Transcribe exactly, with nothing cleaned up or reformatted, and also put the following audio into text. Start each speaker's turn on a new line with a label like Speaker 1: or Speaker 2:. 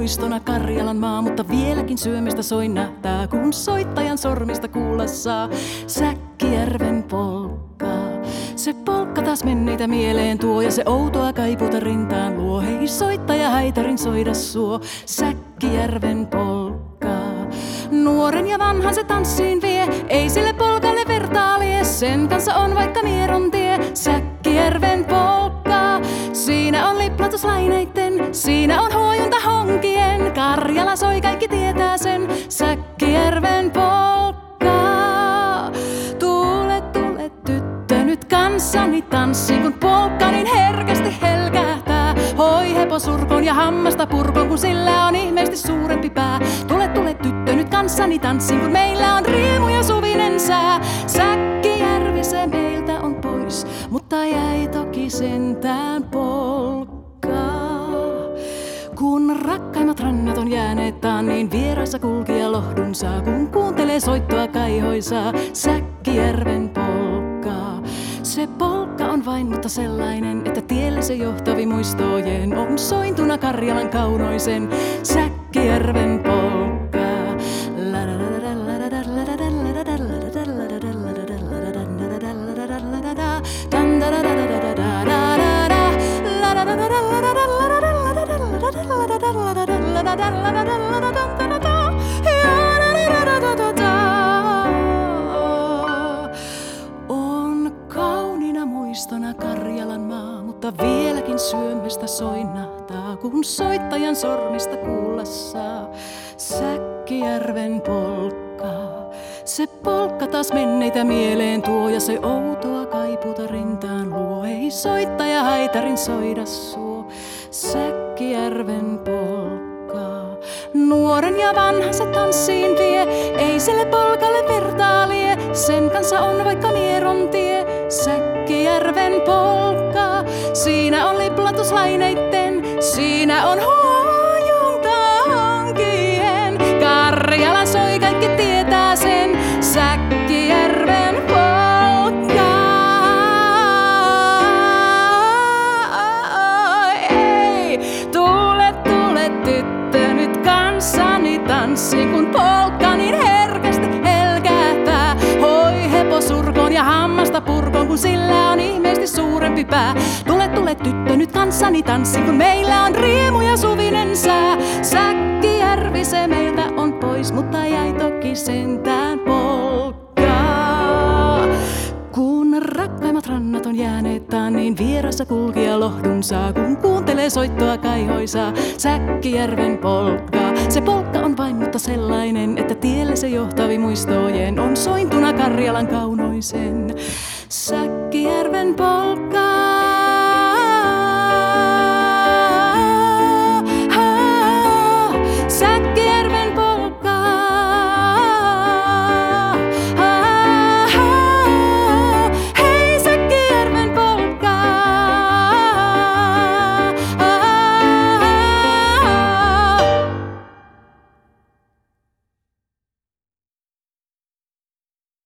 Speaker 1: muistona Karjalan maa, mutta vieläkin syömistä soin nähtää, kun soittajan sormista kuulla saa Säkkijärven polkka. Se polkka taas menneitä mieleen tuo ja se outoa kaipuuta rintaan luo. Hei soittaja häitärin soida suo, Säkkijärven polkka. Nuoren ja vanhan se tanssiin vie, ei sille polkalle vertaa lie. Sen kanssa on vaikka mieron tie, Säkkijärven polkka. Siinä on liplatuslaineitten, siinä on huojunta honkien. Karjala soi, kaikki tietää sen, Säkkijärven polkka. Tule, tule tyttö nyt kanssani tanssiin, kun polkka niin herkästi helkähtää. Hoi heposurkon ja hammasta purkon, kun sillä on ihmeesti suurempi pää. Tule, tule tyttö nyt kanssani tanssiin, kun meillä on riemu ja suvinen sää. Säkkijärvi se meiltä on pois, mutta jäi toki sentään polkkaa. Kun rakkaimmat rannat on jääneet taan, niin vieraissa kulkija lohdun saa, kun kuuntelee soittoa kaihoisaa, Säkkijärven polkkaa. Se polkka on vain mutta sellainen, että tielle se johtavi muistojen on sointuna Karjalan kaunoisen, Säkkijärven polkkaa. On kauniina muistona Karjalan maa, mutta vieläkin syömistä soinnahtaa, kun soittajan sormista kuulla saa Säkkijärven polkkaa. Se polkka taas menneitä mieleen tuo ja se outoa kaipuuta rintaan luo. Ei soittaja haitarin soida suo, Säkkijärven polkkaa. Nuoren ja vanhan se tanssiin vie, ei sille polkalle vertaa lie. Sen kanssa on vaikka mieron tie, Säkkijärven polkkaa. Siinä on liplatuslaineitten, siinä on huojunta honkien. Karjala soi, kaikki tietää sen, Säkkijärven polkka. Ei, tule, tule tyttö nyt kanssani tanssiin, kun polkka niin herkästi helkähtää. Hoi heposurkon ja hammasta purkon, kun sillä on ihmeesti suurempi pää. Tule, tule tyttö nyt kanssani tanssiin, kun meillä on riemu ja suvinen sää. Säkkijärvi se meiltä on pois, mutta jäi toki sentään polkkaa. Kun rakkaimmat rannat on jääneet taan, niin vierassa kulkija lohdun saa, kun kuuntelee soittoa kaihoisaa, Säkkijärven polkkaa. Se polkka on vain mutta sellainen, että tielle se johtavi muistojen on sointuna Karjalan kaunoisen, Säkkijärven polkkaa.